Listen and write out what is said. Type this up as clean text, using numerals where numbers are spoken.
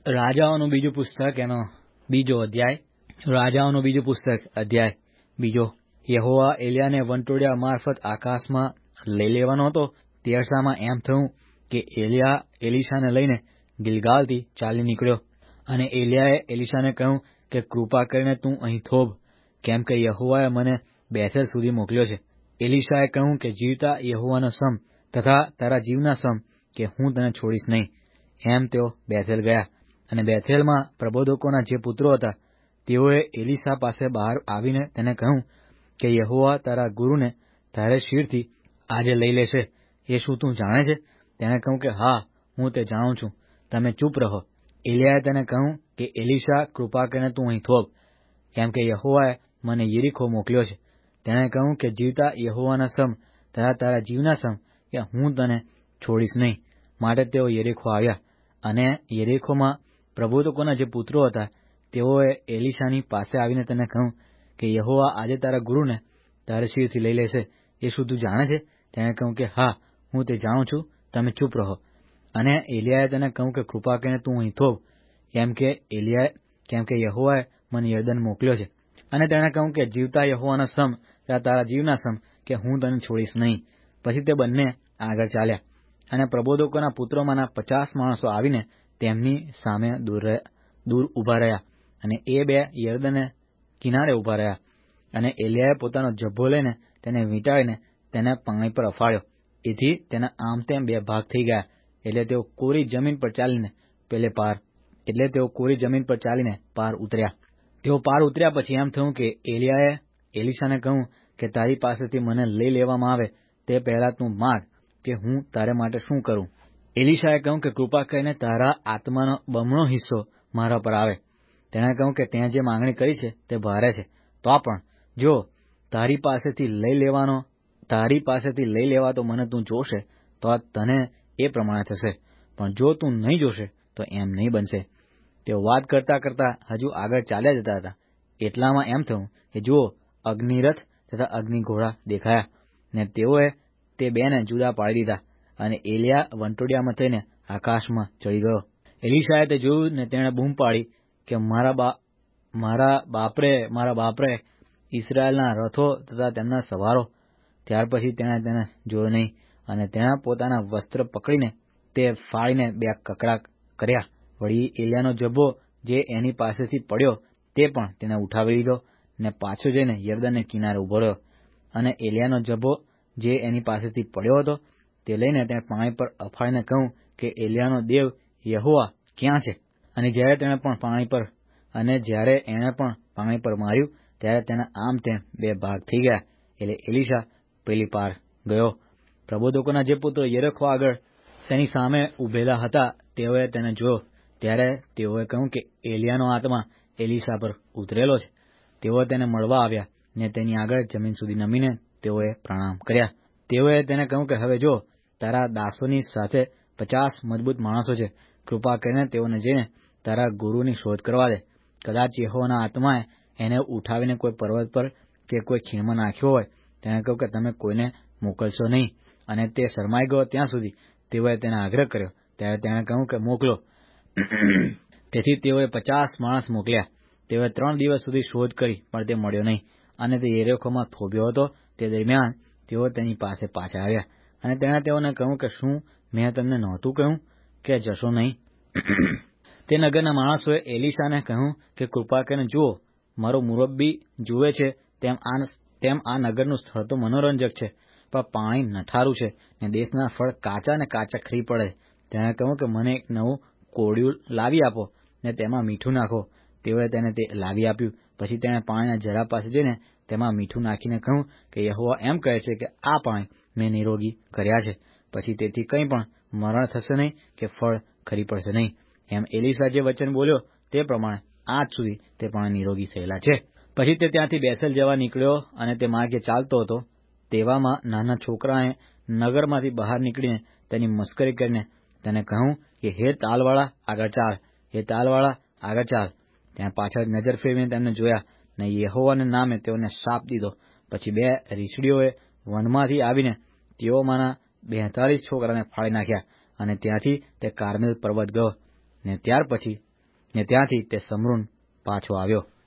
રાજાઓનું બીજું પુસ્તક એનો બીજો અધ્યાય. રાજાઓનું બીજું પુસ્તક અધ્યાય બીજો. યહોવા એલિયાને વંટોળિયા મારફત આકાશમાં લઈ લેવાનો હતો. તે અરસામાં એમ થયું કે એલિયા એલીશાને લઈને ગિલગાલથી ચાલી નીકળ્યો. અને એલિયાએ એલીશાને કહ્યું કે કૃપા કરીને તું અહીં થોભ, કેમ કે યહોવાએ મને બેથેલ સુધી મોકલ્યો છે. એલીશાએ કહ્યું કે જીવતા યહોવાના સમ તથા તારા જીવના સમ કે હું તને છોડીશ નહીં. એમ તેઓ બેથેલ ગયા. અને બેથેલમાં પ્રબોધકોના જે પુત્રો હતા તેઓએ એલીશા પાસે બહાર આવીને તેને કહ્યું કે યહોવા તારા ગુરુને તારે શીરથી આજે લઈ લેશે. એ શું તું જાણે છે? તેણે કહ્યું કે હા, હું તે જાણું છું, તમે ચૂપ રહો. એલિયાએ તેને કહ્યું કે એલીશા, કૃપા કરીને તું અહીં થોભ, કેમ કે યહોવાએ મને યરીખો મોકલ્યો છે. તેણે કહ્યું કે જીવતા યહોવાના સમ તથા તારા જીવના સમ કે હું તને છોડીશ નહીં. માટે તેઓ યરીખો આવ્યા. અને યરીખોમાં પ્રબોધકોના જે પુત્રો હતા તેઓએ એલીશાની પાસે આવીને તેને કહ્યું કે યહોવા આજે તારા ગુરુને તારે શીરથી લઈ લેશે. એ શું તું જાણે છે? તેણે કહ્યું કે હા, હું તે જાણું છું, તમે ચૂપ રહો. અને એલિયાએ તેને કહ્યું કે કૃપા કરીને તું અહીં થોભ, કેમ કે યહોવાએ મને યરદન મોકલ્યો છે. અને તેણે કહ્યું કે જીવતા યહોવાના સમ તથા તારા જીવના સમ કે હું તને છોડીશ નહીં. પછી તે બંને આગળ ચાલ્યા. અને પ્રબોધકોના પુત્રોમાંના 50 માણસો આવીને તેમની સામે દૂર ઊભા રહ્યા. અને એ બે યરદને કિનારે ઊભા રહ્યા. અને એલિયાએ પોતાનો જબ્બો લઈને તેને વીંટાળીને તેને પાણી પર અફાળ્યો. એથી તેના આમ તેમ 2 ભાગ થઈ ગયા. એટલે તેઓ કોરી જમીન પર ચાલીને પાર ઉતર્યા. તેઓ પાર ઉતર્યા પછી એમ થયું કે એલિયાએ એલીશાને કહ્યું કે તારી પાસેથી મને લઈ લેવામાં આવે તે પહેલા તું માગ કે હું તારે માટે શું કરું. એલીશાએ કહ્યું કે કૃપા કરીને તારા આત્માનો બમણો હિસ્સો મારા પર આવે. તેણે કહ્યું કે તેં જે માંગણી કરી છે તે ભારે છે. તો પણ જો તારી પાસેથી લઈ લેવાતો મને તું જોશે તો તને એ પ્રમાણે થશે, પણ જો તું નહીં જોશે તો એમ નહીં બનશે. તેઓ વાત કરતા કરતા હજુ આગળ ચાલ્યા જતા હતા. એટલામાં એમ થયું કે જુઓ, અગ્નિરથ તથા અગ્નિઘોડા દેખાયા, ને તેઓએ તે બેને જુદા પાડી દીધા. અને એલિયા વંટોળિયામાં થઈને આકાશમાં ચડી ગયો. એલીશાએ તે જોયું ને તેણે બૂમ પાડી કે મારા બાપરે, ઇસરાયેલના રથો તથા તેમના સવારો. ત્યાર પછી તેણે તેને જોયો નહીં. અને તેણે પોતાના વસ્ત્ર પકડીને તે ફાડીને 2 કકડા કર્યા. વળી એલિયાનો જબ્બો જે એની પાસેથી પડ્યો તે પણ તેને ઉઠાવી લીધો ને પાછો જઈને યરદનને કિનારે ઉભો રહ્યો. અને એલિયાનો જબ્બો જે એની પાસેથી પડ્યો હતો તે લઈને તેણે પાણી પર અફાળીને કહ્યું કે એલિયાનો દેવ યહોવા ક્યાં છે? અને જ્યારે એણે પણ પાણી પર માર્યું ત્યારે તેના આમ તેમ 2 ભાગ થઈ ગયા. એટલે એલીશા પેલી પાર ગયો. પ્રબોધકોના જે પુત્રો યરીખો આગળ તેની સામે ઉભેલા હતા તેઓએ તેને જોયો. ત્યારે તેઓએ કહ્યું કે એલિયાનો આત્મા એલીશા પર ઉતરેલો છે. તેઓ તેને મળવા આવ્યા ને તેની આગળ જમીન સુધી નમીને તેઓએ પ્રણામ કર્યા. તેઓએ તેને કહ્યું કે હવે જો, તારા દાસોની સાથે 50 મજબૂત માણસો છે. કૃપા કરીને તેઓને જઈને તારા ગુરુની શોધ કરવા દે. કદાચ યહોવાના આત્માએ એને ઉઠાવીને કોઈ પર્વત પર કે કોઈ ખીણમાં નાખ્યો હોય. તેણે કહ્યું કે તમે કોઈને મોકલશો નહીં. અને તે શરમાઈ ગયો ત્યાં સુધી તેઓએ તેને આગ્રહ કર્યો. ત્યારે તેણે કહ્યું કે મોકલો. તેથી તેઓએ 50 માણસ મોકલ્યા. તેઓએ 3 દિવસ સુધી શોધ કરી પણ તે મળ્યો નહીં. અને તે યરીખોમાં થોભ્યો હતો. તે દરમિયાન તેઓ તેની પાસે પાછા આવ્યા. અને તેણે તેઓને કહ્યું કે શું મેં તમને નહોતું કહ્યું કે જશો નહીં? તે નગરના માણસોએ એલીશાને કહ્યું કે કૃપા કરીને જુઓ, મારો મુરબ્બી જુએ છે તેમ આ નગરનું સ્થળ તો મનોરંજક છે, પણ પાણી નઠારું છે ને દેશના ફળ કાચા ખરી પડે. તેણે કહ્યું કે મને એક નવું કોળિયું લાવી આપો ને તેમાં મીઠું નાખો. તેઓએ તેને તે લાવી આપ્યું. પછી તેણે પાણીના જરા પાસે જઈને તેમાં મીઠું નાખીને કહ્યું કે યહોવા એમ કહે છે કે આ પાણી મેં નિરોગી કર્યા છે. પછી તેથી કંઈ પણ મરણ થશે નહીં કે ફળ ખરી પડશે નહીં. એમ એલીશા જે વચન બોલ્યો તે પ્રમાણે આજ સુધી તે પાણી નિરોગી થયેલા છે. પછી તે ત્યાંથી બેથેલ જવા નીકળ્યો અને તે માર્ગે ચાલતો હતો. તેવામાં નાના છોકરાએ નગરમાંથી બહાર નીકળીને તેની મસ્કરી કરીને તેને કહ્યું કે હે તાલવાળા આગળ ચાલ. ત્યાં પાછળ નજર ફેરવીને તેમને જોયા ને યહોવાના નામે તેઓને શાપ દીધો. પછી 2 રીછડીઓએ વનમાંથી આવીને તેઓમાંના 42 છોકરાને ફાડી નાખ્યા. અને ત્યાંથી તે કાર્મેલ પર્વત ગયો. ને ત્યાર પછી ને ત્યાંથી તે સમરૂન પાછો આવ્યો.